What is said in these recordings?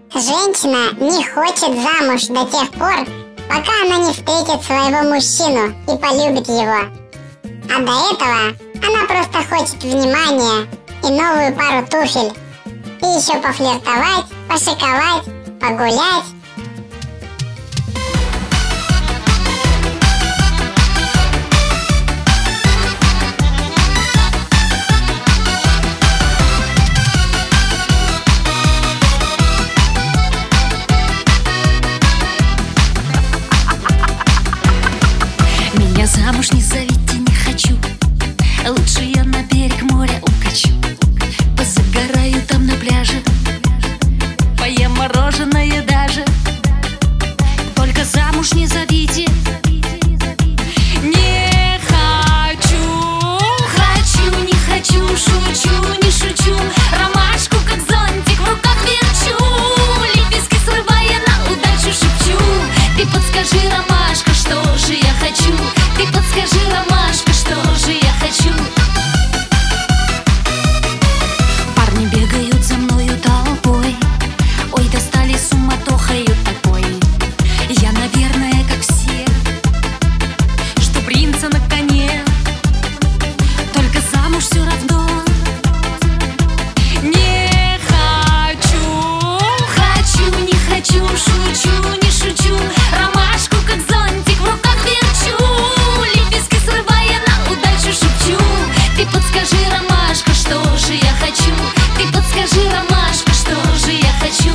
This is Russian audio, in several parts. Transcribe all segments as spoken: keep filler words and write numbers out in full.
Женщина не хочет замуж до тех пор, пока она не встретит своего мужчину и полюбит его. А до этого она просто хочет внимания и новую пару туфель. И еще пофлиртовать, пошиковать, погулять. Меня замуж не зовите, не хочу. Лучше я на берег моря укачу. Позагораю там на пляже, поем мороженое даже. Только замуж не зовите. Не хочу, хочу, не хочу, шучу, не шучу. Ромашку как зонтик в руках верчу, лепестки срывая на удачу шепчу. Ты подскажи, ромашка, что же я хочу? Ты подскажи, ромашка, что же я хочу? Парни бегают за мною толпой, ой, достали суматохою такой. Я, наверное, как все, что принца на коне, только замуж все равно. Не хочу, хочу, не хочу, шучу, не шучу. Ромашку как зонтик в руках верчу, лепестки срывая на удачу шепчу. Ты подскажи, ромашка, что же я хочу? Ты подскажи, ромашка, что же я хочу?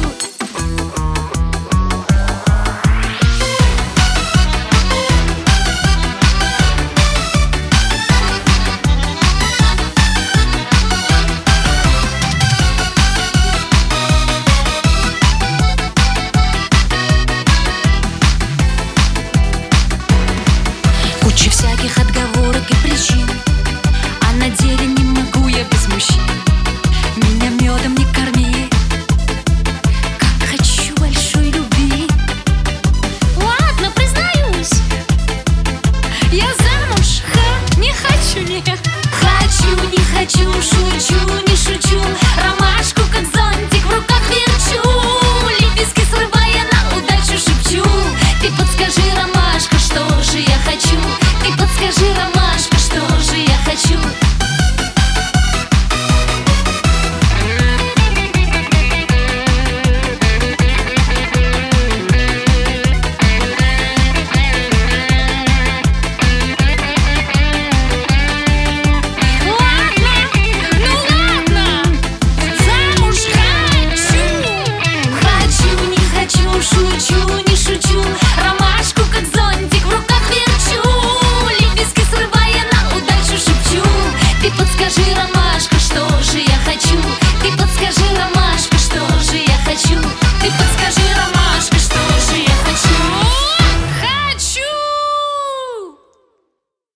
Куча всяких отговорок и причин, а на деле не могу я без мужчин. Меня медом не корми, как хочу большой любви. Ладно, признаюсь, я замуж ха, не хочу, не хочу, не хочу, шучу, не шучу. Ромашку как зонтик в руках верчу, лепестки срывая на удачу шепчу. Ты подскажи, ромашка, что же я хочу? Ты подскажи, ромашка, что же я хочу? Шучу, не шучу. Ромашку как зонтик в руках верчу, лепестки срывая на удачу шепчу. Ты подскажи, ромашка.